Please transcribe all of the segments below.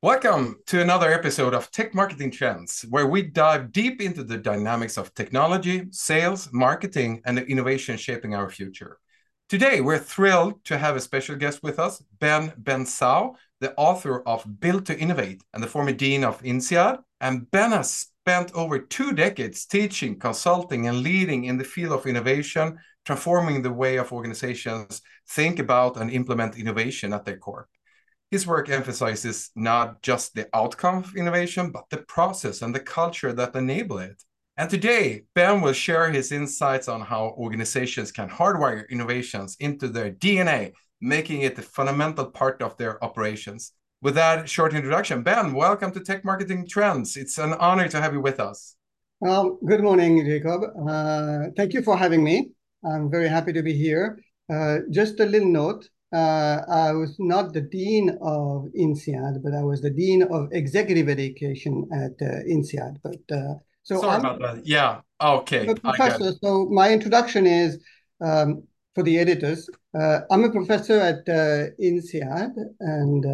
Welcome to another episode of Tech Marketing Trends, where we dive deep into the dynamics of technology, sales, marketing, and the innovation shaping our future. Today, we're thrilled to have a special guest with us, Ben Benzau, the author of Build to Innovate and the former dean of INSEAD. And Ben has spent over 2 decades teaching, consulting, and leading in the field of innovation, transforming the way of organizations think about and implement innovation at their core. His work emphasizes not just the outcome of innovation, but the process and the culture that enable it. And today, Ben will share his insights on how organizations can hardwire innovations into their DNA, making it a fundamental part of their operations. With that short introduction, Ben, welcome to Tech Marketing Trends. It's an honor to have you with us. Well, good morning, Jacob. Thank you for having me. I'm very happy to be here. Just a little note. I was not the dean of INSEAD, but I was the dean of executive education at INSEAD. So Sorry I'm about that. Yeah, okay, a I got it. professor. So my introduction is for the editors. I'm a professor at INSEAD and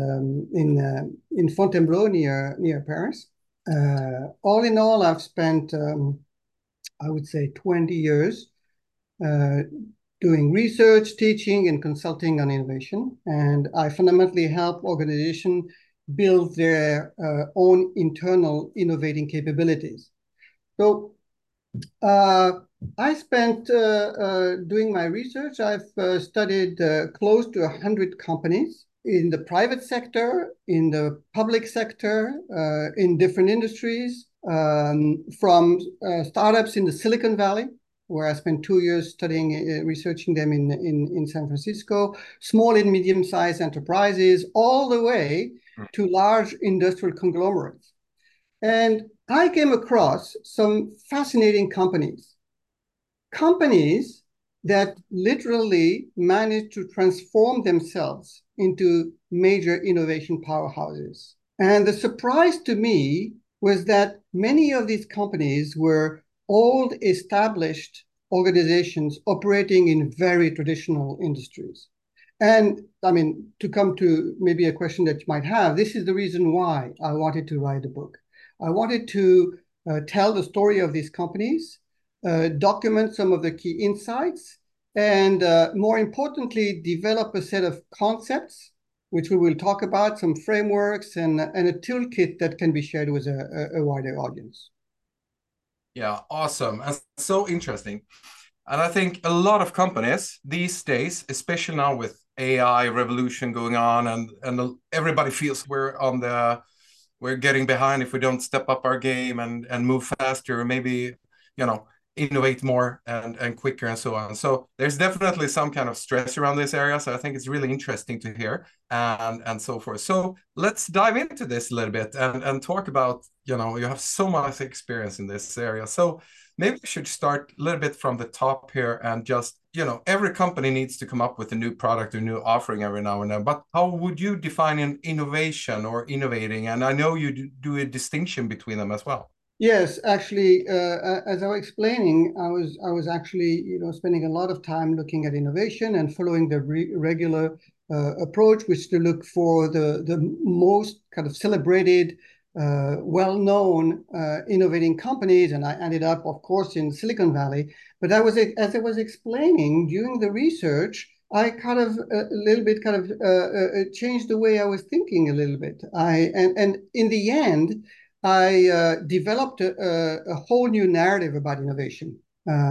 in Fontainebleau near Paris. All in all, I've spent I would say 20 years uh, doing research, teaching, and consulting on innovation. And I fundamentally help organizations build their own internal innovating capabilities. So uh, I spent doing my research. I've studied close to 100 companies in the private sector, in the public sector, in different industries, from startups in the Silicon Valley, where I spent 2 years studying, researching them in San Francisco, small and medium-sized enterprises, all the way to large industrial conglomerates. And I came across some fascinating companies that literally managed to transform themselves into major innovation powerhouses. And the surprise to me was that many of these companies were old, established organizations operating in very traditional industries. And I mean, to come to maybe a question that you might have, this is the reason why I wanted to write a book. I wanted to tell the story of these companies, document some of the key insights, and more importantly, develop a set of concepts, which we will talk about, some frameworks and a toolkit that can be shared with a wider audience. Yeah, awesome. And so interesting. And I think a lot of companies these days, especially now with AI revolution going on, and everybody feels we're getting behind if we don't step up our game and move faster, maybe you know innovate more and quicker and so on. So there's definitely some kind of stress around this area. So I think it's really interesting to hear and so forth. So let's dive into this a little bit and talk about you have so much experience in this area. So maybe we should start a little bit from the top here and just, every company needs to come up with a new product or new offering every now and then. But how would you define an innovation or innovating? And I know you do a distinction between them as well. Yes, actually, as I was explaining, I was actually spending a lot of time looking at innovation and following the regular approach, which to look for the most kind of celebrated, well-known innovating companies, and I ended up, of course, in Silicon Valley. But as I was explaining during the research, I kind of a little bit kind of changed the way I was thinking a little bit. And in the end. I developed a whole new narrative about innovation.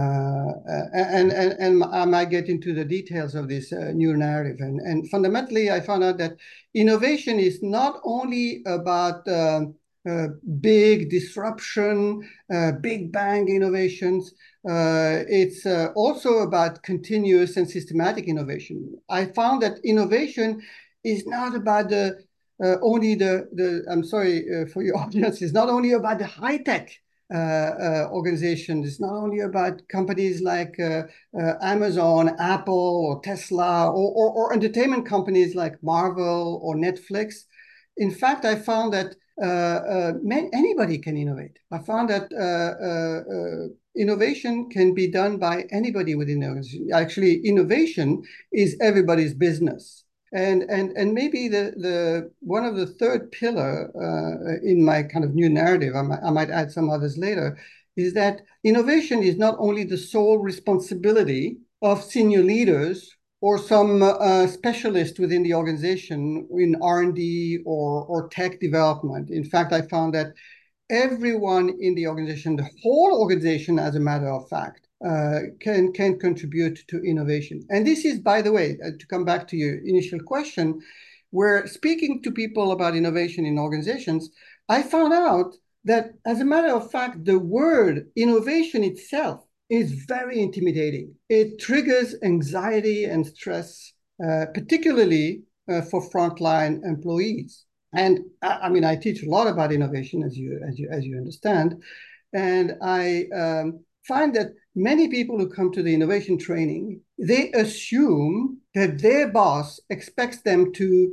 And I might get into the details of this new narrative. And fundamentally, I found out that innovation is not only about big disruption, big bang innovations. It's also about continuous and systematic innovation. I found that innovation is not about only I'm sorry for your audience, it's not only about the high tech organizations, it's not only about companies like Amazon, Apple, or Tesla, or entertainment companies like Marvel or Netflix. In fact, I found that anybody can innovate. I found that innovation can be done by anybody within the organization. Actually, innovation is everybody's business. And maybe the one of the third pillar in my kind of new narrative, I might add some others later, is that innovation is not only the sole responsibility of senior leaders or some specialist within the organization in R&D or tech development. In fact, I found that everyone in the organization, the whole organization, as a matter of fact, can contribute to innovation. And this is, by the way, to come back to your initial question, where speaking to people about innovation in organizations, I found out that, as a matter of fact, the word innovation itself is very intimidating. It triggers anxiety and stress, particularly for frontline employees. And I mean, I teach a lot about innovation, as you understand, and I find that many people who come to the innovation training, they assume that their boss expects them to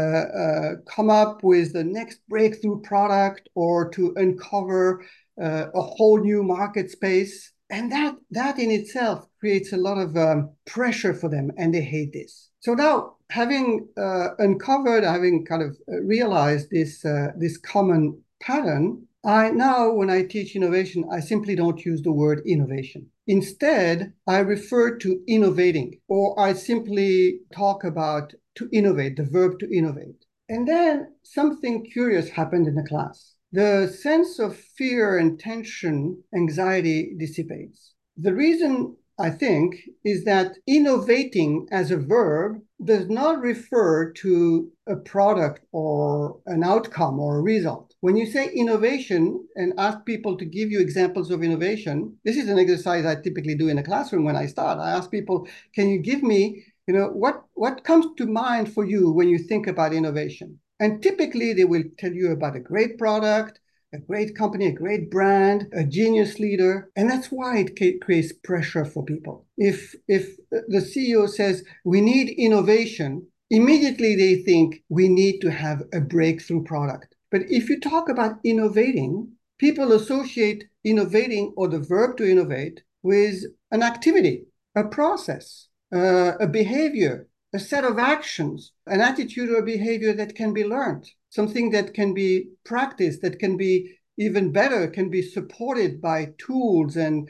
come up with the next breakthrough product or to uncover a whole new market space. And that in itself creates a lot of pressure for them, and they hate this. So now, having uncovered, having kind of realized this common pattern, I now, when I teach innovation, I simply don't use the word innovation. Instead, I refer to innovating, or I simply talk about to innovate, the verb to innovate. And then something curious happened in the class. The sense of fear and tension, anxiety dissipates. The reason, I think, is that innovating as a verb does not refer to a product or an outcome or a result. When you say innovation and ask people to give you examples of innovation, this is an exercise I typically do in a classroom when I start. I ask people, can you give me, what comes to mind for you when you think about innovation? And typically they will tell you about a great product, a great company, a great brand, a genius leader. And that's why it creates pressure for people. If the CEO says, we need innovation, immediately they think we need to have a breakthrough product. But if you talk about innovating, people associate innovating or the verb to innovate with an activity, a process, a behavior, a set of actions, an attitude or behavior that can be learned, something that can be practiced, that can be even better, can be supported by tools and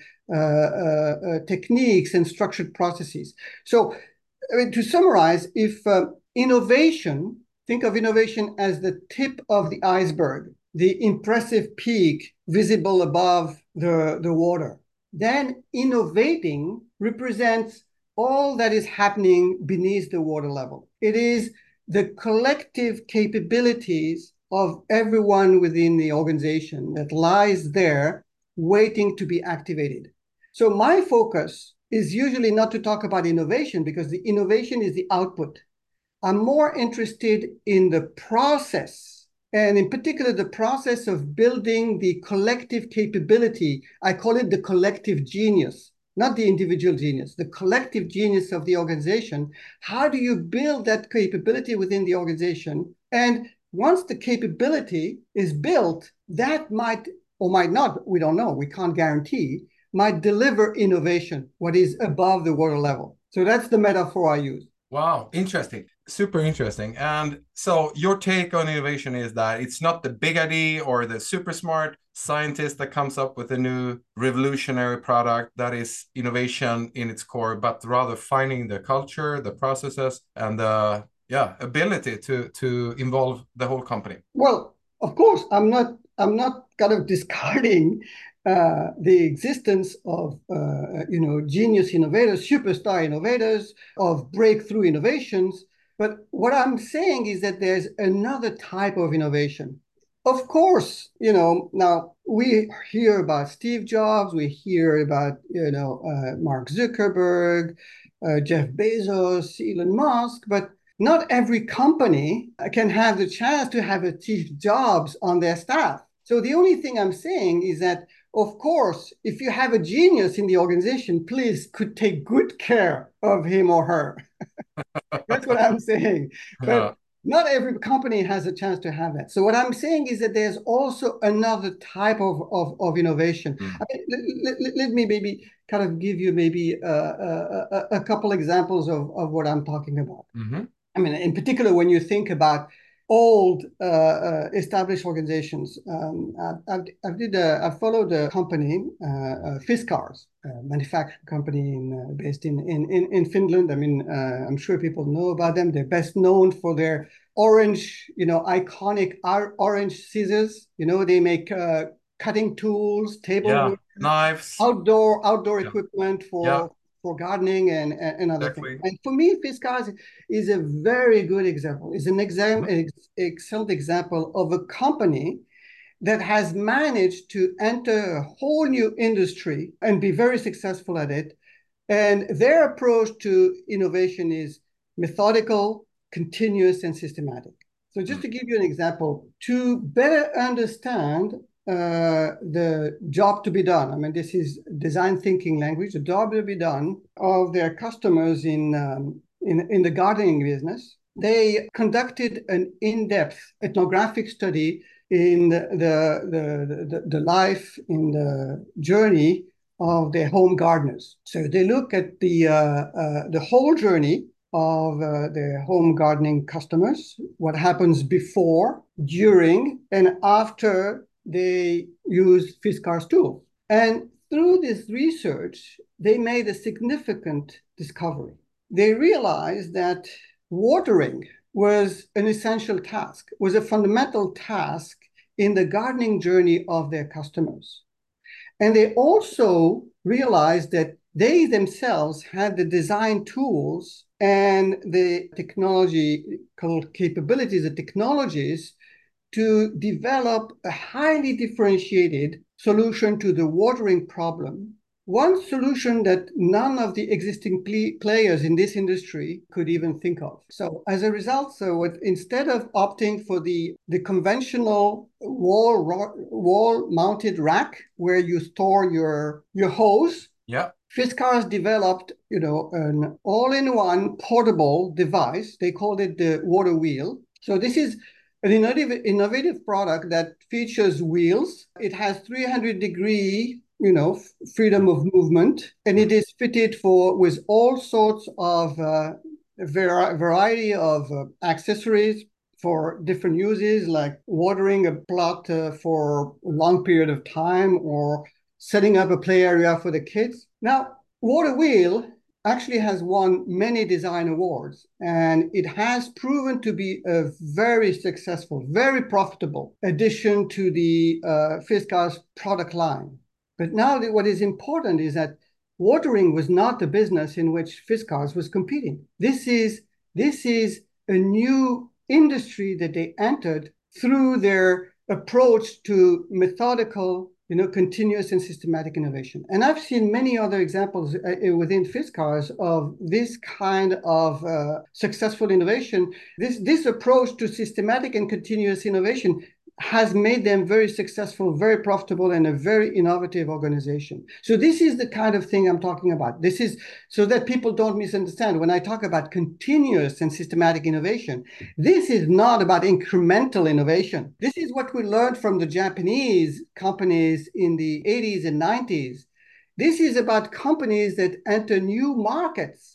techniques and structured processes. So, I mean, to summarize, if innovation, think of innovation as the tip of the iceberg, the impressive peak visible above the water, then innovating represents all that is happening beneath the water level. It is the collective capabilities of everyone within the organization that lies there waiting to be activated. So my focus is usually not to talk about innovation because the innovation is the output. I'm more interested in the process, and in particular, the process of building the collective capability. I call it the collective genius, not the individual genius, the collective genius of the organization. How do you build that capability within the organization? And once the capability is built, that might or might not, we don't know, we can't guarantee, might deliver innovation, what is above the water level. So that's the metaphor I use. Wow, interesting. Super interesting. And so your take on innovation is that it's not the big idea or the super smart scientist that comes up with a new revolutionary product that is innovation in its core, but rather finding the culture, the processes, and the ability to involve the whole company. Well, of course, I'm not kind of discarding the existence of genius innovators, superstar innovators, of breakthrough innovations. But what I'm saying is that there's another type of innovation. Of course, now we hear about Steve Jobs, we hear about Mark Zuckerberg, Jeff Bezos, Elon Musk, but not every company can have the chance to have a Steve Jobs on their staff. So the only thing I'm saying is that, of course, if you have a genius in the organization, please could take good care of him or her. That's what I'm saying. But not every company has a chance to have that. So what I'm saying is that there's also another type of innovation. I mean, let me maybe kind of give you maybe a couple examples of what I'm talking about. I mean, in particular, when you think about old established organizations, I followed a company, Fiskars, a manufacturing company based in Finland. I mean, I'm sure people know about them. They're best known for their orange, iconic orange scissors. They make cutting tools, Yeah, tableware, knives. outdoor Yeah, equipment yeah, for gardening and other things. exactly. And for me, Fiskars is a very good example. It's an excellent example of a company that has managed to enter a whole new industry and be very successful at it. And their approach to innovation is methodical, continuous, and systematic. So just Mhm. to give you an example, to better understand the job to be done. I mean, this is design thinking language. The job to be done of their customers in the gardening business. They conducted an in-depth ethnographic study in the life, in the journey of their home gardeners. So they look at the whole journey of their home gardening customers, what happens before, during, and after they use Fiskars tool. And through this research, they made a significant discovery. They realized that watering was an essential task, was a fundamental task in the gardening journey of their customers. And they also realized that they themselves had the design tools and the technological capabilities, the technologies to develop a highly differentiated solution to the watering problem. One solution that none of the existing players in this industry could even think of. So as a result, instead of opting for the conventional wall mounted rack where you store your hose, Yeah. Fiskars developed, an all-in-one portable device. They called it the water wheel. So this is an innovative product that features wheels. It has 300-degree, freedom of movement, and it is fitted with all sorts of variety of accessories for different uses, like watering a plot for a long period of time or setting up a play area for the kids. Now, Water Wheel actually has won many design awards, and it has proven to be a very successful, very profitable addition to the Fiskars product line. But now what is important is that watering was not the business in which Fiskars was competing. This is a new industry that they entered through their approach to methodical, continuous and systematic innovation. And I've seen many other examples within Fiskars of this kind of successful innovation. This approach to systematic and continuous innovation has made them very successful, very profitable, and a very innovative organization. So this is the kind of thing I'm talking about. This is so that people don't misunderstand. When I talk about continuous and systematic innovation, this is not about incremental innovation. This is what we learned from the Japanese companies in the 80s and 90s. This is about companies that enter new markets,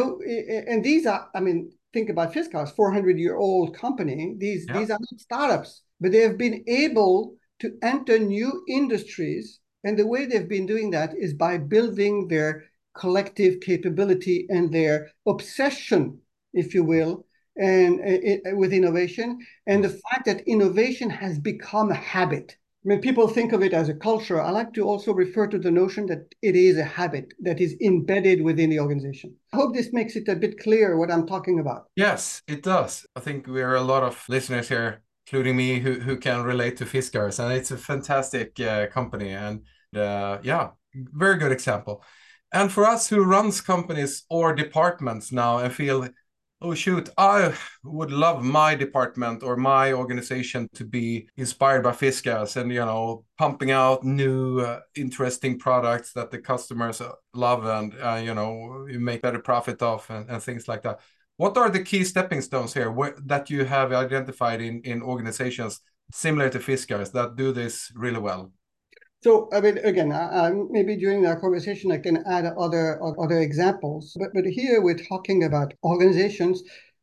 and these are, I mean, think about Fiskars, 400-year-old company. Yeah. These are not startups, but they have been able to enter new industries. And the way they've been doing that is by building their collective capability and their obsession, if you will, and with innovation, and the fact that innovation has become a habit. I mean, people think of it as a culture. I like to also refer to the notion that it is a habit that is embedded within the organization. I hope this makes it a bit clear what I'm talking about. Yes, it does. I think we're a lot of listeners here, including me, who can relate to Fiskars, and it's a fantastic company, and yeah, very good example. And for us who runs companies or departments now and feel, oh shoot, I would love my department or my organization to be inspired by Fiskars and pumping out new interesting products that the customers love and you make better profit off and things like that. What are the key stepping stones here that you have identified in organizations similar to Fiskars that do this really well? So, I mean, again, maybe during our conversation, I can add other examples. But here we're talking about organizations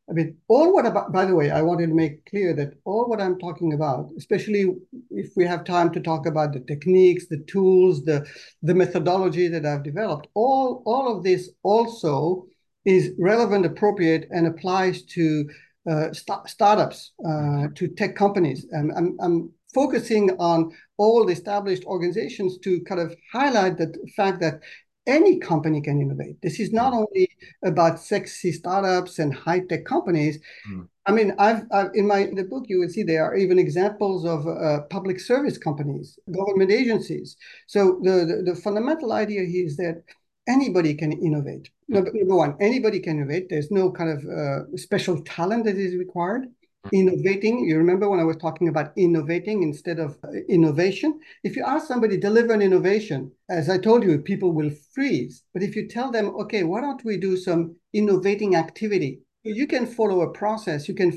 I mean, all what about, by the way, I wanted to make clear that all what I'm talking about, especially if we have time to talk about the techniques, the tools, the methodology that I've developed, all of this also is relevant, appropriate, and applies to startups, to tech companies. I'm focusing on all established organizations to kind of highlight the fact that any company can innovate. This is not only about sexy startups and high-tech companies. Mm. I mean, I've in the book, you will see there are even examples of public service companies, government agencies. So the fundamental idea here is that anybody can innovate. Number one, anybody can innovate. There's no kind of special talent that is required. Innovating, you remember when I was talking about innovating instead of innovation? If you ask somebody, deliver an innovation, as I told you, people will freeze. But if you tell them, okay, why don't we do some innovating activity? You can follow a process, you can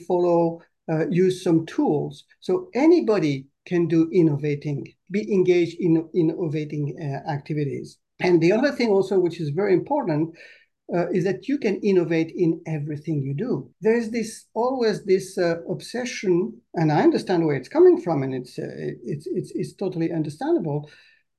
use some tools. So anybody can do innovating, be engaged in innovating activities. And the other thing also, which is very important, is that you can innovate in everything you do. There's always this obsession, and I understand where it's coming from, and it's totally understandable,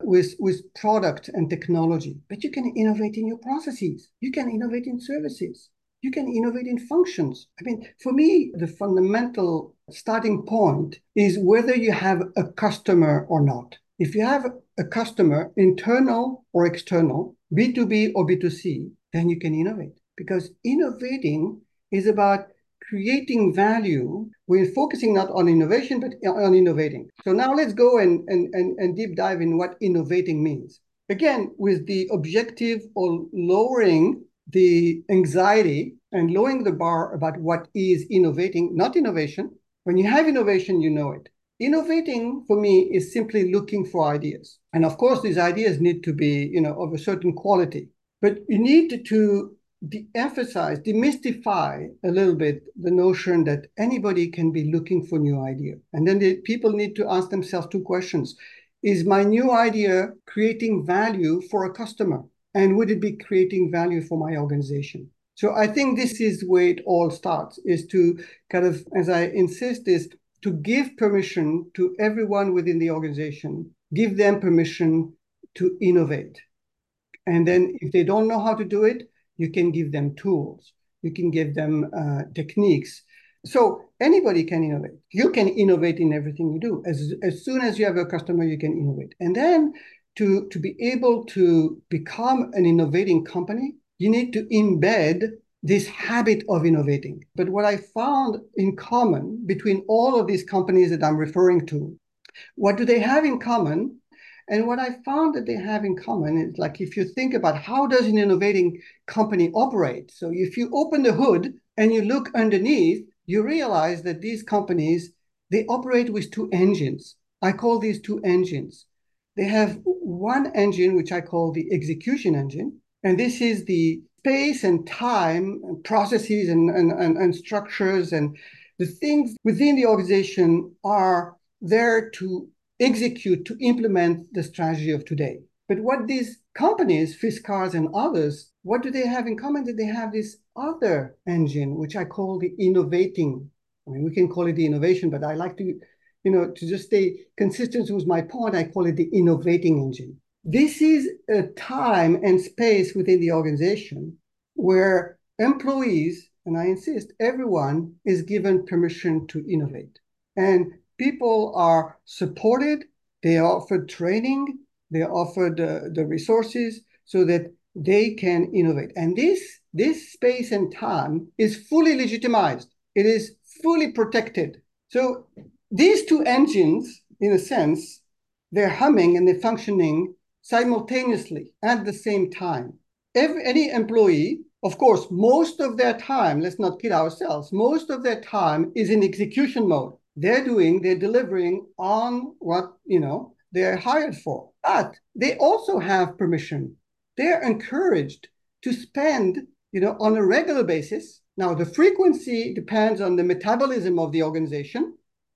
with product and technology. But you can innovate in your processes. You can innovate in services. You can innovate in functions. I mean, for me, the fundamental starting point is whether you have a customer or not. If you have a customer, internal or external, B2B or B2C, then you can innovate. Because innovating is about creating value. We're focusing not on innovation, but on innovating. So now let's go and deep dive in what innovating means. Again, with the objective of lowering the anxiety and lowering the bar about what is innovating, not innovation. When you have innovation, you know it. Innovating for me is simply looking for ideas. And of course, these ideas need to be, of a certain quality. But you need to de-emphasize, demystify a little bit the notion that anybody can be looking for new idea. And then people need to ask themselves two questions. Is my new idea creating value for a customer? And would it be creating value for my organization? So I think this is where it all starts, is to kind of, as I insist, is to give permission to everyone within the organization, give them permission to innovate. And then if they don't know how to do it, you can give them tools. You can give them techniques. So anybody can innovate. You can innovate in everything you do. As soon as you have a customer, you can innovate. And then to be able to become an innovating company, you need to embed this habit of innovating. But what I found in common between all of these companies that I'm referring to, what do they have in common? And what I found that they have in common is, like, if you think about how does an innovating company operate? So if you open the hood and you look underneath, you realize that these companies, they operate with two engines. I call these two engines. They have one engine, which I call the execution engine. And this is the space and time and processes and structures, and the things within the organization are there to execute, to implement the strategy of today. But what these companies, Fiskars and others, what do they have in common? That they have this other engine, which I call the innovating. I mean, we can call it the innovation, but I like to, to just stay consistent with my point, I call it the innovating engine. This is a time and space within the organization where employees, and I insist, everyone is given permission to innovate. And people are supported, they are offered training, they are offered the resources so that they can innovate. And this space and time is fully legitimized. It is fully protected. So these two engines, in a sense, they're humming and they're functioning simultaneously at the same time. Any employee, of course, most of their time, let's not kid ourselves, most of their time is in execution mode. They're delivering on what, they're hired for. But they also have permission. They're encouraged to spend, on a regular basis. Now, the frequency depends on the metabolism of the organization,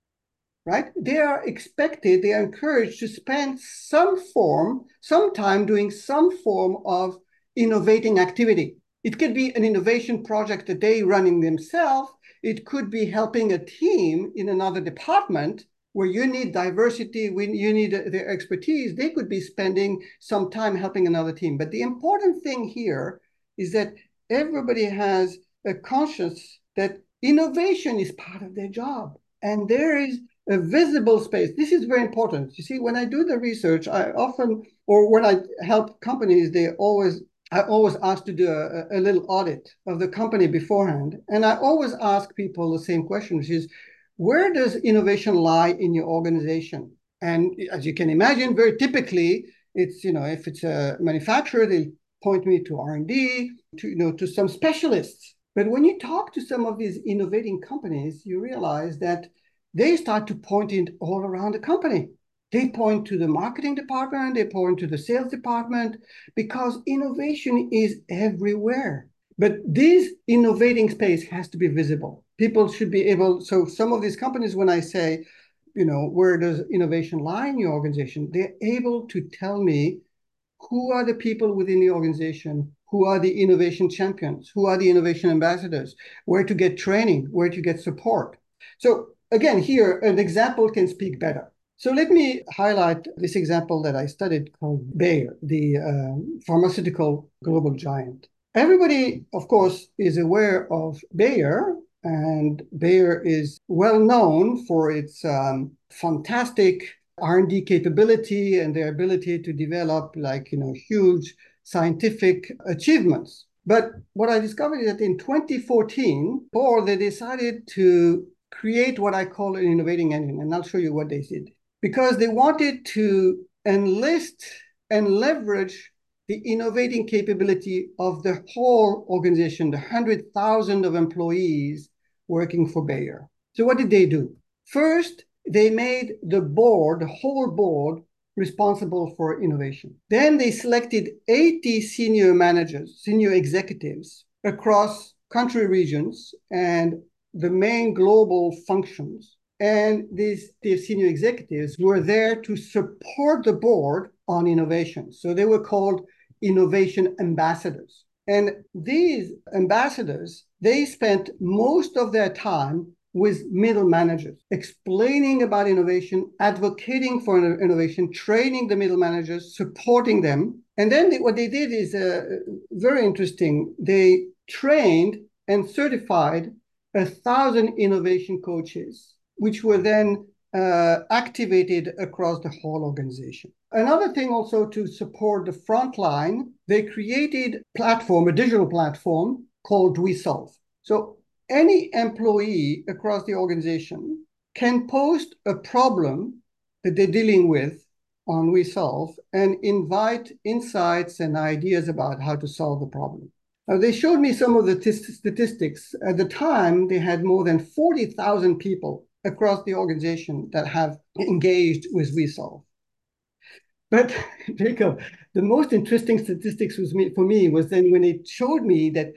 right? They are encouraged to spend some time doing some form of innovating activity. It could be an innovation project that they running themselves. It could be helping a team in another department where you need diversity, when you need their expertise. They could be spending some time helping another team. But the important thing here is that everybody has a conscience that innovation is part of their job. And there is a visible space. This is very important. You see, when I do the research, I often, or when I help companies, I always ask to do a little audit of the company beforehand. And I always ask people the same question, which is, where does innovation lie in your organization? And as you can imagine, very typically, it's, if it's a manufacturer, they point me to R&D, to some specialists. But when you talk to some of these innovating companies, you realize that they start to point it all around the company. They point to the marketing department, they point to the sales department, because innovation is everywhere. But this innovating space has to be visible. People should be able, so some of these companies, when I say, where does innovation lie in your organization, they're able to tell me who are the people within the organization, who are the innovation champions, who are the innovation ambassadors, where to get training, where to get support. So again, here, an example can speak better. So let me highlight this example that I studied called Bayer, the pharmaceutical global giant. Everybody, of course, is aware of Bayer, and Bayer is well known for its fantastic R&D capability and their ability to develop huge scientific achievements. But what I discovered is that in 2014, they decided to create what I call an innovating engine, and I'll show you what they did. Because they wanted to enlist and leverage the innovating capability of the whole organization, the 100,000 of employees working for Bayer. So what did they do? First, they made the whole board, responsible for innovation. Then they selected 80 senior managers, senior executives across country regions and the main global functions. And these senior executives were there to support the board on innovation. So they were called innovation ambassadors. And these ambassadors, they spent most of their time with middle managers, explaining about innovation, advocating for innovation, training the middle managers, supporting them. And then what they did is very interesting. They trained and certified 1,000 innovation coaches, which were then activated across the whole organization. Another thing also to support the front line, they created a digital platform called WeSolve. So any employee across the organization can post a problem that they're dealing with on WeSolve and invite insights and ideas about how to solve the problem. Now, they showed me some of the statistics. At the time, they had more than 40,000 people across the organization that have engaged with WeSolve. But Jacob, the most interesting statistics for me was then when it showed me that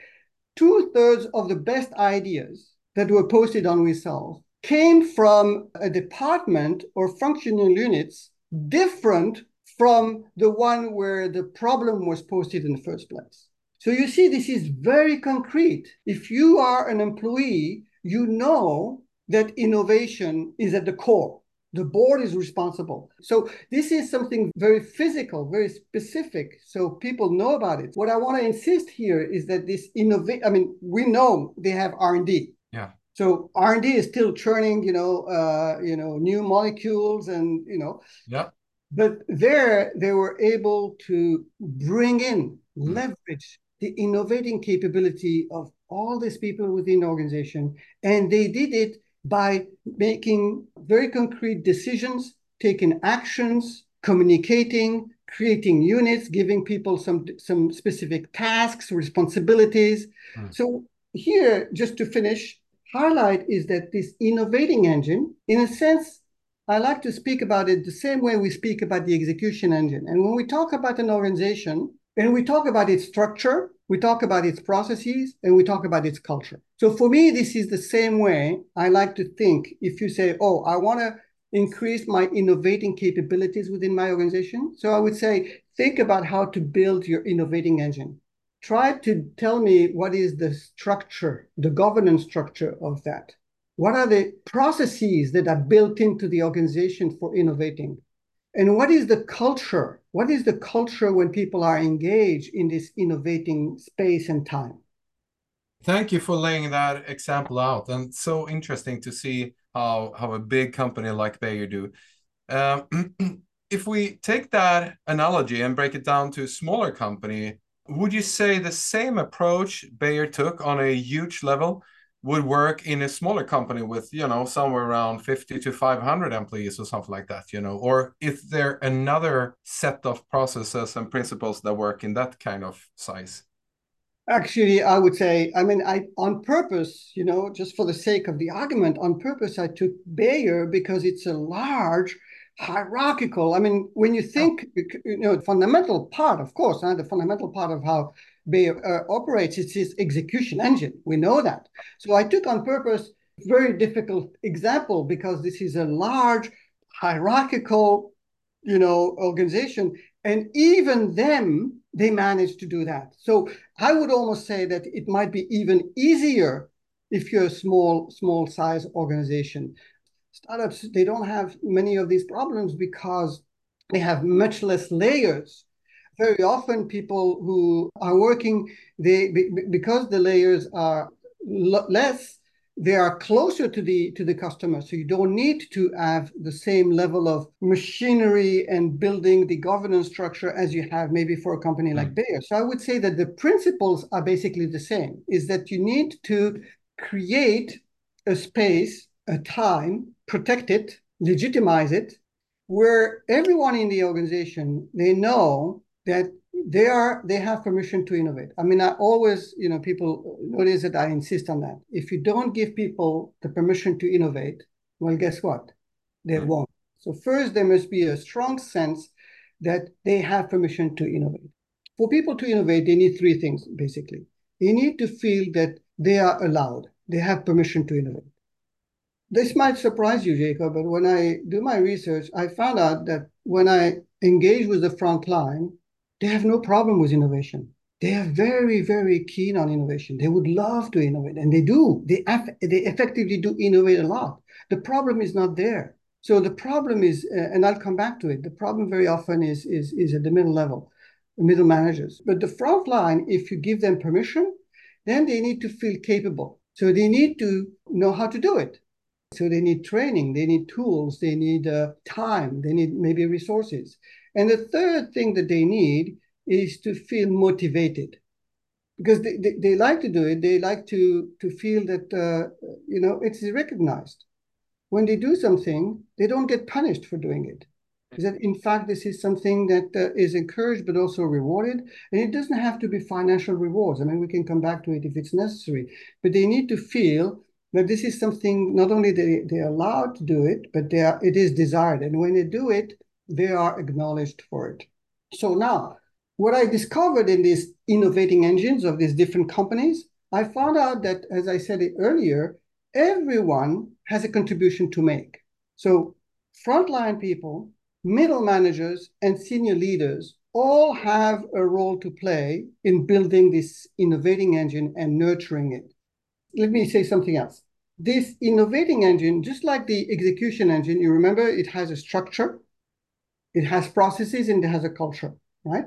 2/3 of the best ideas that were posted on WeSolve came from a department or functional units different from the one where the problem was posted in the first place. So you see, this is very concrete. If you are an employee, you know that innovation is at the core. The board is responsible. So this is something very physical, very specific, so people know about it. What I want to insist here is that this we know they have R&D. Yeah. So R&D is still churning, new molecules and, Yeah. But they were able to bring in, leverage the innovating capability of all these people within the organization. And they did it by making very concrete decisions, taking actions, communicating, creating units, giving people some specific tasks, responsibilities. So here, just to finish, highlight is that this innovating engine, in a sense, I like to speak about it the same way we speak about the execution engine. And when we talk about an organization, and we talk about its structure, we talk about its processes, and we talk about its culture. So for me, this is the same way I like to think. If you say, oh, I want to increase my innovating capabilities within my organization. So I would say, think about how to build your innovating engine. try to tell me what is the structure, the governance structure of that. What are the processes that are built into the organization for innovating? And what is the culture? What is the culture when people are engaged in this innovating space and time? Thank you for laying that example out. And so interesting to see how a big company like Bayer do. Um, if we take that analogy and break it down to a smaller company, would you say the same approach Bayer took on a huge level would work in a smaller company with, somewhere around 50 to 500 employees or something like that, or if there another set of processes and principles that work in that kind of size? Actually, I would say, I mean, on purpose, just for the sake of the argument, on purpose, I took Bayer because it's a large hierarchical. I mean, when you Yeah. think, fundamental part, of course, the fundamental part of how Bayer operates, it's its execution engine. We know that. So I took on purpose very difficult example because this is a large hierarchical, organization, and even them, they managed to do that. So I would almost say that it might be even easier if you're a small size organization. Startups, they don't have many of these problems because they have much less layers. Very often people who are working, because the layers are less, they are closer to the customer. So you don't need to have the same level of machinery and building the governance structure as you have maybe for a company like Mm. Bayer. So I would say that the principles are basically the same, is that you need to create a space, a time, protect it, legitimize it, where everyone in the organization, they know that they have permission to innovate. I mean, I always, people notice that I insist on that. If you don't give people the permission to innovate, well, guess what? They Mm. won't. So first, there must be a strong sense that they have permission to innovate. For people to innovate, they need three things, basically. They need to feel that they are allowed. They have permission to innovate. This might surprise you, Jacob, but when I do my research, I found out that when I engage with the front line, they have no problem with innovation. They are very, very keen on innovation. They would love to innovate, and they do. They effectively do innovate a lot. The problem is not there. So the problem is, and I'll come back to it. The problem very often is at the middle level, the middle managers. But the front line, if you give them permission, then they need to feel capable. So they need to know how to do it. So they need training, they need tools, they need time, they need maybe resources. And the third thing that they need is to feel motivated because they like to do it. They like to feel that, it's recognized. When they do something, they don't get punished for doing it. Is that in fact, this is something that is encouraged but also rewarded. And it doesn't have to be financial rewards. I mean, we can come back to it if it's necessary, but they need to feel that this is something not only they're allowed to do it, but it is desired. And when they do it, they are acknowledged for it. So now, what I discovered in these innovating engines of these different companies, I found out that, as I said it earlier, everyone has a contribution to make. So frontline people, middle managers, and senior leaders all have a role to play in building this innovating engine and nurturing it. Let me say something else. This innovating engine, just like the execution engine, you remember it has a structure, it has processes, and it has a culture, right?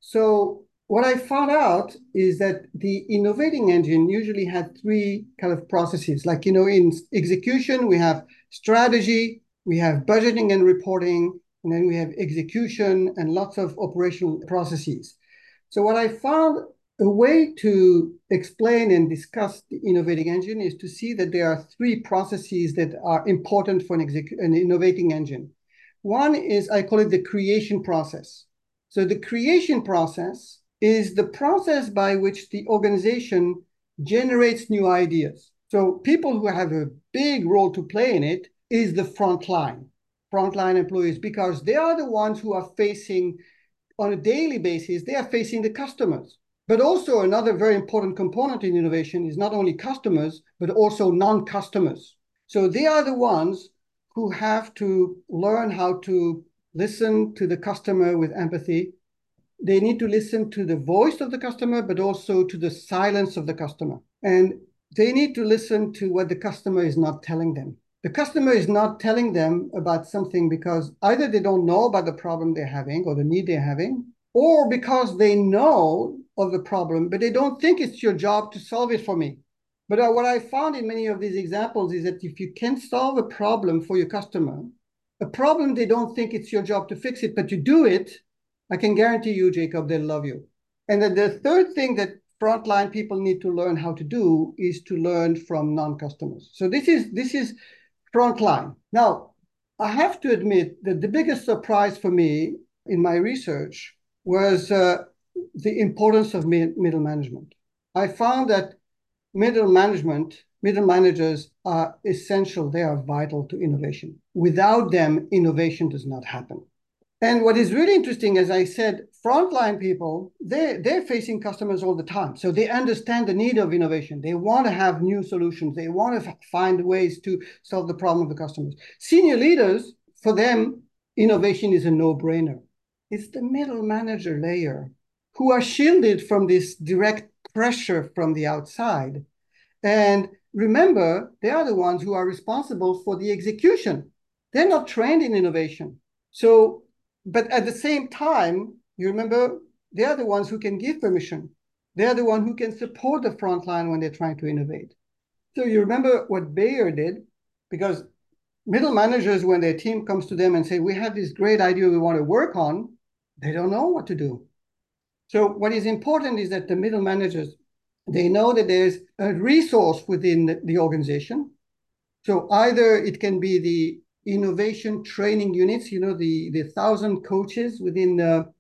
So what I found out is that the innovating engine usually had three kind of processes. Like, in execution, we have strategy, we have budgeting and reporting, and then we have execution and lots of operational processes. So what I found a way to explain and discuss the innovating engine is to see that there are three processes that are important for an innovating engine. One is, I call it the creation process. So the creation process is the process by which the organization generates new ideas. So people who have a big role to play in it is the frontline employees, because they are the ones who are facing on a daily basis, they are facing the customers. But also another very important component in innovation is not only customers, but also non-customers. So they are the ones who have to learn how to listen to the customer with empathy, they need to listen to the voice of the customer, but also to the silence of the customer. And they need to listen to what the customer is not telling them. The customer is not telling them about something because either they don't know about the problem they're having or the need they're having, or because they know of the problem, but they don't think it's your job to solve it for me. But what I found in many of these examples is that if you can solve a problem for your customer, a problem they don't think it's your job to fix it, but you do it, I can guarantee you, Jacob, they'll love you. And then the third thing that frontline people need to learn how to do is to learn from non-customers. So this is frontline. Now, I have to admit that the biggest surprise for me in my research was the importance of middle management. I found that middle managers are essential. They are vital to innovation. Without them, innovation does not happen. And what is really interesting, as I said, frontline people, they're facing customers all the time. So they understand the need of innovation. They want to have new solutions. They want to find ways to solve the problem of the customers. Senior leaders, for them, innovation is a no-brainer. It's the middle manager layer who are shielded from this direct pressure from the outside. And remember, they are the ones who are responsible for the execution. They're not trained in innovation. So, but at the same time, you remember, they are the ones who can give permission. They are the one who can support the front line when they're trying to innovate. So you remember what Bayer did, because middle managers, when their team comes to them and say, we have this great idea we want to work on, they don't know what to do. So what is important is that the middle managers, they know that there's a resource within the organization. So either it can be the innovation training units, the 1,000 coaches within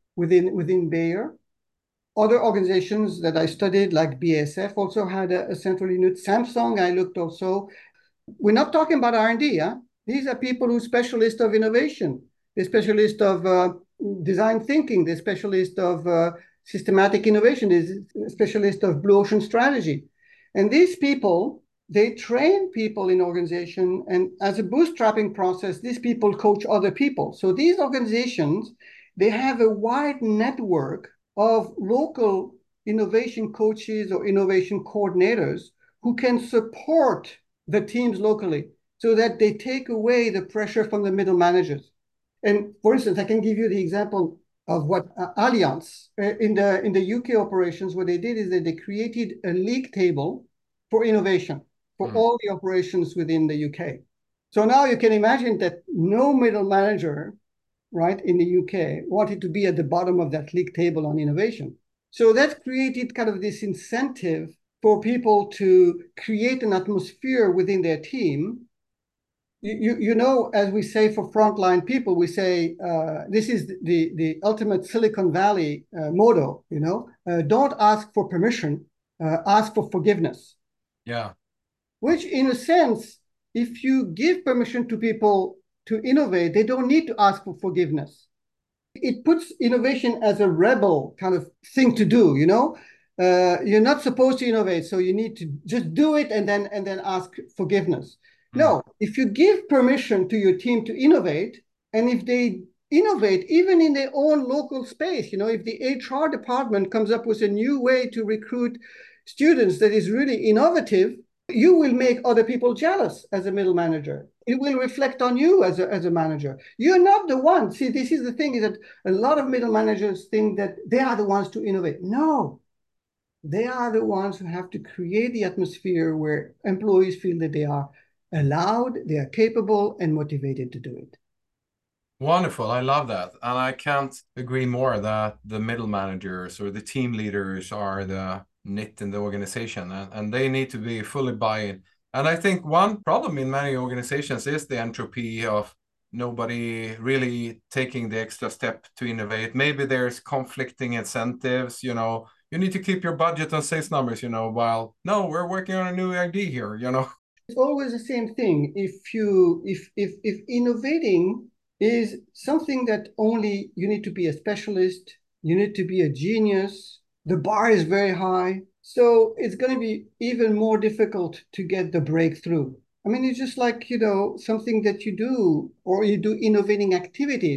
Bayer. Other organizations that I studied, like BASF, also had a central unit. Samsung, I looked also. We're not talking about R&D. Huh? These are people who are specialists of innovation. They're specialists of design thinking. They're specialists of systematic innovation. They're specialists of blue ocean strategy. And these people, they train people in organization, and as a bootstrapping process, these people coach other people. So these organizations, they have a wide network of local innovation coaches or innovation coordinators who can support the teams locally so that they take away the pressure from the middle managers. And for instance, I can give you the example of what Allianz in the UK operations, what they did is that they created a league table for innovation for all the operations within the UK. So now you can imagine that no middle manager, right, in the UK wanted to be at the bottom of that league table on innovation. So that created kind of this incentive for people to create an atmosphere within their team. As we say for frontline people, we say this is the ultimate Silicon Valley motto. Don't ask for permission, ask for forgiveness. Yeah. Which, in a sense, if you give permission to people to innovate, they don't need to ask for forgiveness. It puts innovation as a rebel kind of thing to do. You're not supposed to innovate, so you need to just do it and then ask forgiveness. No, if you give permission to your team to innovate, and if they innovate even in their own local space, if the HR department comes up with a new way to recruit students that is really innovative, you will make other people jealous as a middle manager. It will reflect on you as a manager. You're not the one. See, this is the thing, is that a lot of middle managers think that they are the ones to innovate. No, they are the ones who have to create the atmosphere where employees feel that they are allowed, they are capable and motivated to do it. Wonderful. I love that. And I can't agree more that the middle managers or the team leaders are the knit in the organization, and they need to be fully buy-in. And I think one problem in many organizations is the entropy of nobody really taking the extra step to innovate. Maybe there's conflicting incentives, you need to keep your budget on sales numbers, while no, we're working on a new idea here, It's always the same thing. If innovating is something that only you need to be a specialist, you need to be a genius, the bar is very high. So it's going to be even more difficult to get the breakthrough. I mean, it's just like, something that you do, or you do innovating activities.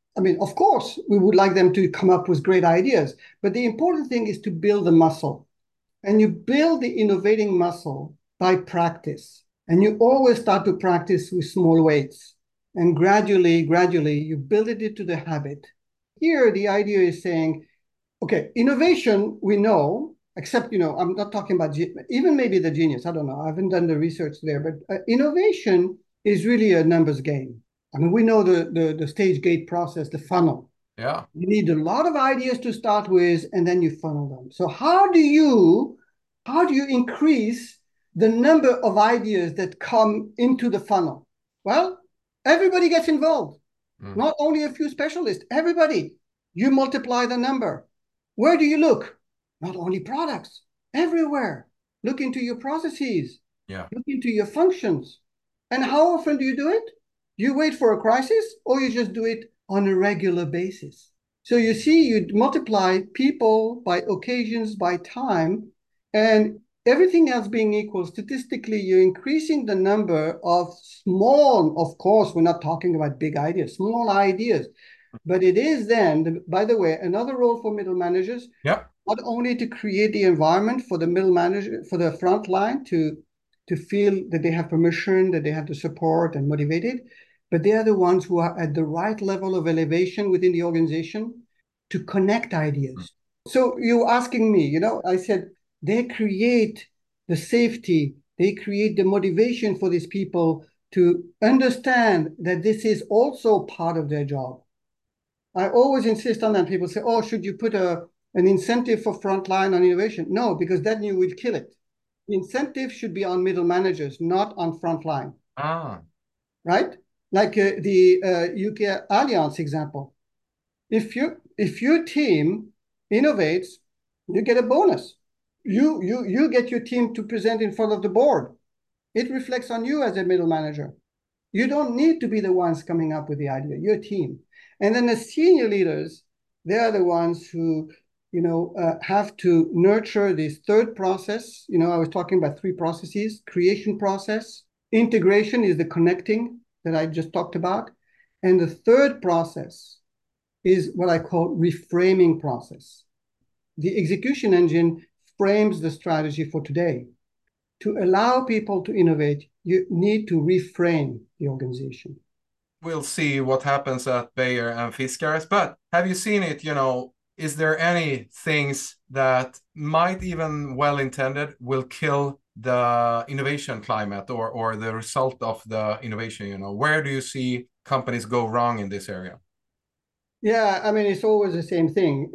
I mean, of course, we would like them to come up with great ideas, but the important thing is to build the muscle. And you build the innovating muscle by practice. And you always start to practice with small weights. And gradually, you build it into the habit. Here, the idea is saying, okay, innovation, we know, except, I'm not talking about even maybe the genius. I don't know. I haven't done the research there, but innovation is really a numbers game. I mean, we know the stage gate process, the funnel. Yeah. You need a lot of ideas to start with, and then you funnel them. So how do you increase the number of ideas that come into the funnel? Well, everybody gets involved. Not only a few specialists, everybody. You multiply the number. Where do you look? Not only products, everywhere. Look into your processes. Yeah. Look into your functions. And how often do you do it? You wait for a crisis, or you just do it on a regular basis. So you see, you multiply people by occasions, by time, and everything else being equal, statistically, you're increasing the number of small, of course, we're not talking about big ideas, small ideas. But it is then, by the way, another role for middle managers, Yeah. not only to create the environment for the middle manager, for the front line to feel that they have permission, that they have the support and motivated, but they are the ones who are at the right level of elevation within the organization to connect ideas. So you're asking me, I said, they create the safety, they create the motivation for these people to understand that this is also part of their job. I always insist on that. People say, oh, should you put an incentive for frontline on innovation? No, because then you will kill it. The incentive should be on middle managers, not on frontline. Right? Like the UK Allianz example. If your team innovates, you get a bonus. You get your team to present in front of the board. It reflects on you as a middle manager. You don't need to be the ones coming up with the idea, your team. And then the senior leaders, they are the ones who, have to nurture this third process. I was talking about three processes: creation process, integration is the connecting that I just talked about. And the third process is what I call reframing process. The execution engine frames the strategy for today. To allow people to innovate, you need to reframe the organization. We'll see what happens at Bayer and Fiskars, but have you seen it, is there any things that might even well-intended will kill the innovation climate or the result of the innovation? Where do you see companies go wrong in this area? Yeah, I mean, it's always the same thing.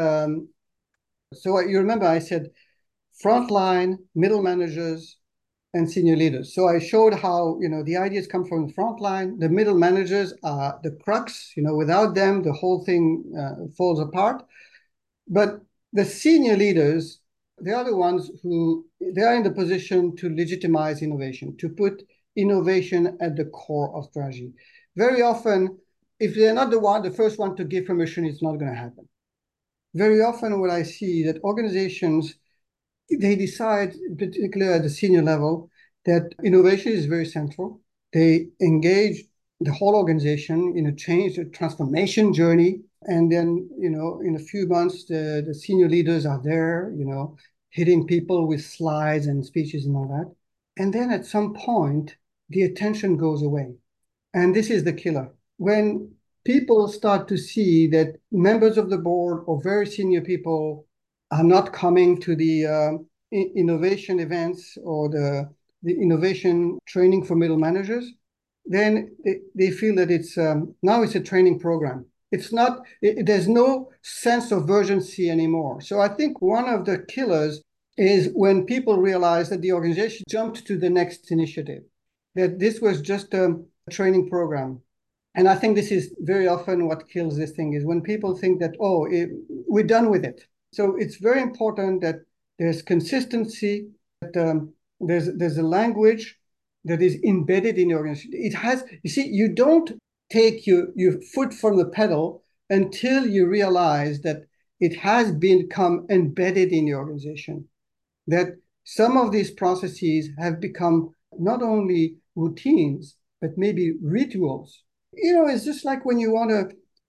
So you remember I said frontline, middle managers, and senior leaders. So I showed how, the ideas come from the front line. The middle managers are the crux. Without them, the whole thing falls apart. But the senior leaders, they are the ones who, they are in the position to legitimize innovation, to put innovation at the core of strategy. Very often, if they're not the first one to give permission, it's not going to happen. Very often what I see that organizations, they decide, particularly at the senior level, that innovation is very central. They engage the whole organization in a change, a transformation journey. And then, in a few months, the senior leaders are there, hitting people with slides and speeches and all that. And then at some point, the attention goes away. And this is the killer. When people start to see that members of the board or very senior people are not coming to the innovation events or the innovation training for middle managers, then they feel that it's now it's a training program. It's not, there's no sense of urgency anymore. So I think one of the killers is when people realize that the organization jumped to the next initiative, that this was just a training program. And I think this is very often what kills this thing, is when people think that, we're done with it. So it's very important that there's consistency, that there's a language that is embedded in the organization. It has, you see, you don't take your foot from the pedal until you realize that it has become embedded in the organization, that some of these processes have become not only routines, but maybe rituals. It's just like when you want to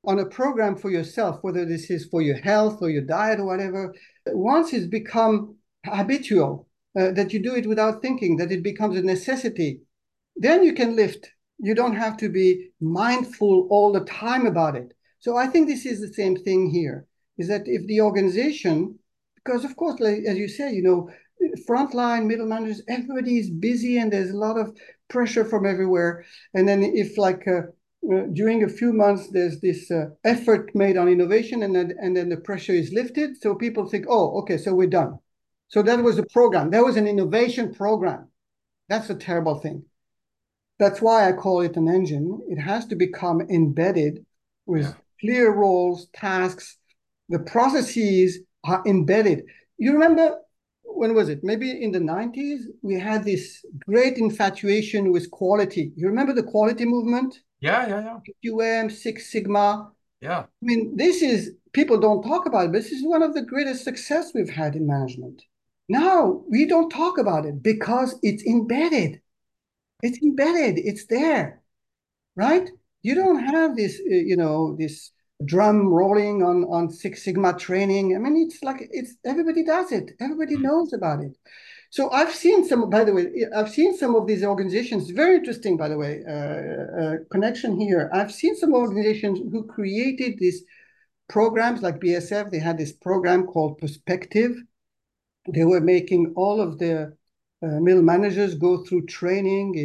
on a program for yourself, whether this is for your health or your diet or whatever, once it's become habitual, that you do it without thinking, that it becomes a necessity, then you can lift. You don't have to be mindful all the time about it. So I think this is the same thing here, is that if the organization, because of course, like, as you say, frontline, middle managers, everybody is busy and there's a lot of pressure from everywhere. And then if during a few months, there's this effort made on innovation and then the pressure is lifted. So people think, oh, okay, so we're done. So that was a program. That was an innovation program. That's a terrible thing. That's why I call it an engine. It has to become embedded with clear roles, tasks. The processes are embedded. You remember, when was it? Maybe in the 90s, we had this great infatuation with quality. You remember the quality movement? Yeah. QM, Six Sigma. Yeah. I mean, people don't talk about it, but this is one of the greatest success we've had in management. Now, we don't talk about it because it's embedded. It's embedded. It's there, right? You don't have this, this drum rolling on Six Sigma training. I mean, it's everybody does it. Everybody knows about it. So I've seen by the way, I've seen some of these organizations, very interesting, by the way, connection here. I've seen some organizations who created these programs like BSF. They had this program called Perspective. They were making all of the middle managers go through training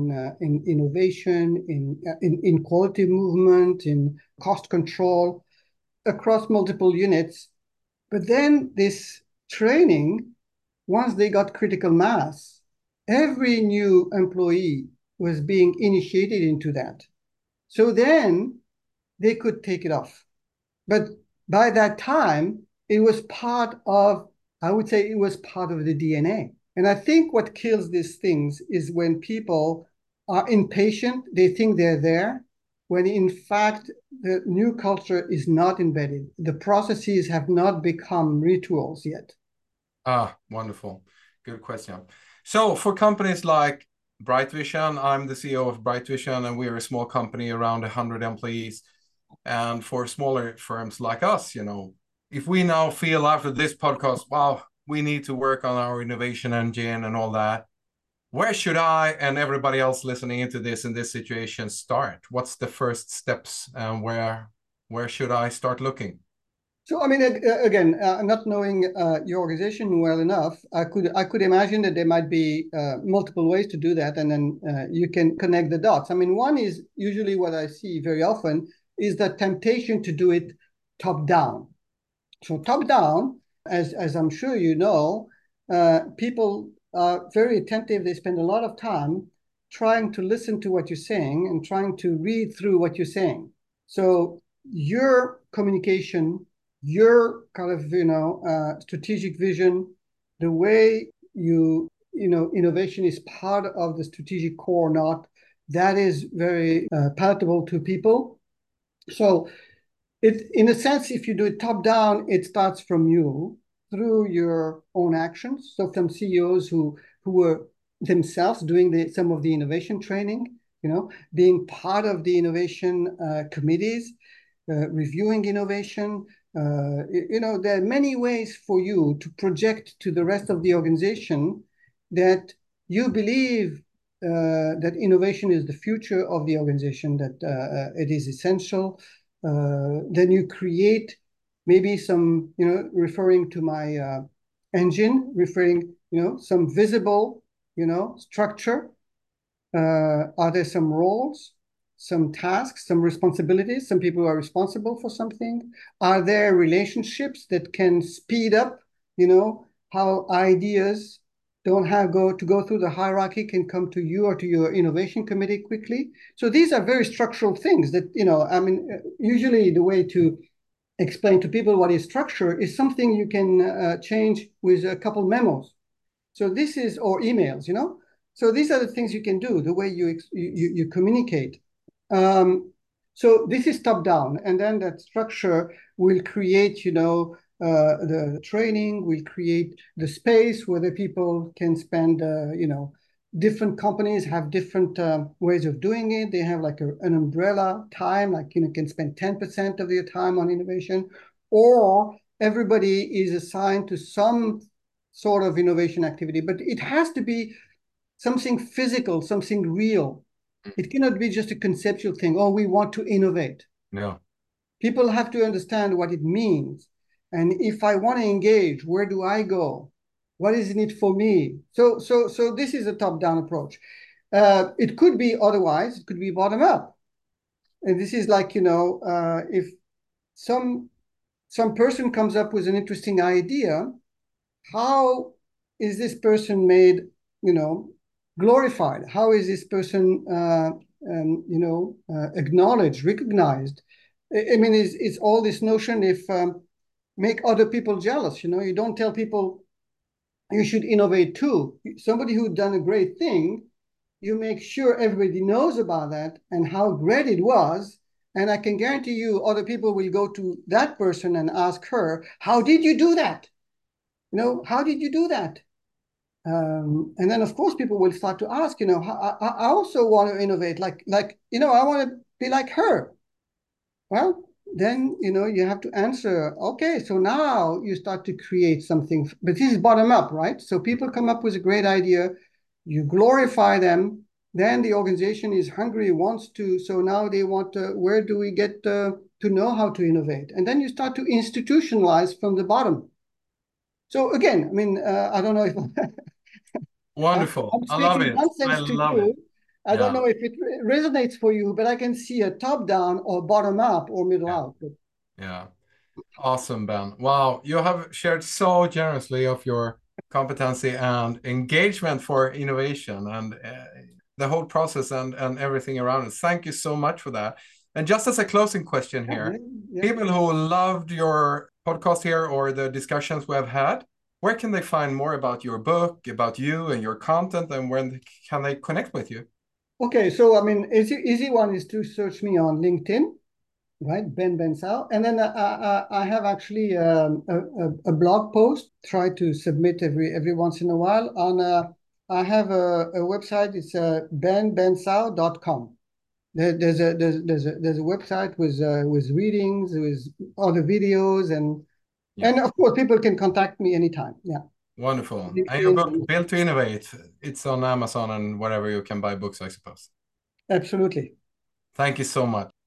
in innovation, in quality movement, in cost control across multiple units. But then this training, once they got critical mass, every new employee was being initiated into that. So then they could take it off. But by that time, it was part of, I would say it was part of the DNA. And I think what kills these things is when people are impatient, they think they're there, when in fact the new culture is not embedded. The processes have not become rituals yet. Wonderful. Good question. So for companies like Bright Vision, I'm the CEO of Bright Vision, and we're a small company around 100 employees. And for smaller firms like us, if we now feel after this podcast, wow, we need to work on our innovation engine and all that, where should I and everybody else listening into this in this situation start? What's the first steps, and where should I start looking? So, I mean, again, not knowing your organization well enough, I could imagine that there might be multiple ways to do that, and then you can connect the dots. I mean, one is usually what I see very often is the temptation to do it top down. So top down, as I'm sure you know, people are very attentive. They spend a lot of time trying to listen to what you're saying and trying to read through what you're saying. So your communication, your kind of strategic vision, the way innovation is part of the strategic core or not, that is very palatable to people. So in a sense, if you do it top down, it starts from you through your own actions. So from CEOs who were themselves doing some of the innovation training, being part of the innovation committees, reviewing innovation. There are many ways for you to project to the rest of the organization that you believe that innovation is the future of the organization, that it is essential. Then you create maybe some, referring to my engine, some visible, structure. Are there some roles, some tasks, some responsibilities? Some people are responsible for something. Are there relationships that can speed up, how ideas don't have to go through the hierarchy, can come to you or to your innovation committee quickly? So these are very structural things that, usually the way to explain to people what is structure is something you can change with a couple memos. So this is, or emails, So these are the things you can do, the way you communicate. So this is top down, and then that structure will create, the training, will create the space where the people can spend, different companies have different ways of doing it. They have like an umbrella time, like you can spend 10% of your time on innovation, or everybody is assigned to some sort of innovation activity. But it has to be something physical, something real. It cannot be just a conceptual thing. Oh, we want to innovate. No. People have to understand what it means. And if I want to engage, where do I go? What is in it for me? So this is a top-down approach. It could be otherwise. It could be bottom-up. And this is like, if some person comes up with an interesting idea, how is this person made, glorified? How is this person, acknowledged, recognized? I mean, it's all this notion if make other people jealous. You don't tell people you should innovate too. Somebody who done a great thing, you make sure everybody knows about that and how great it was. And I can guarantee you other people will go to that person and ask her, how did you do that? How did you do that? And then, of course, people will start to ask, I also want to innovate, I want to be like her. Well, then, you have to answer, okay, so now you start to create something, but this is bottom up, right? So people come up with a great idea, you glorify them, then the organization is hungry, wants to, so now they want, where do we get to know how to innovate? And then you start to institutionalize from the bottom. So again, I mean, I don't know if Wonderful. I'm I love speaking it. I nonsense to love it. you. I don't Yeah. know if it resonates for you, but I can see a top down or bottom up or middle Yeah. out. Yeah. Awesome, Ben. Wow, you have shared so generously of your competency and engagement for innovation and the whole process and everything around it. Thank you so much for that. And just as a closing question here, Yeah. people who loved your podcast here or the discussions we have had, where can they find more about your book, about you and your content, and when can they connect with you? Okay, so I mean, easy one is to search me on LinkedIn, right? Ben Bensao. And then I have actually a blog post, try to submit every once in a while on I have a website, it's benbensao.com. There's a website with readings, with other videos, Yeah, and of course people can contact me anytime. Yeah. wonderful. And your LinkedIn book, Built to Innovate, it's on Amazon and wherever you can buy books, I suppose. Absolutely. Thank you so much.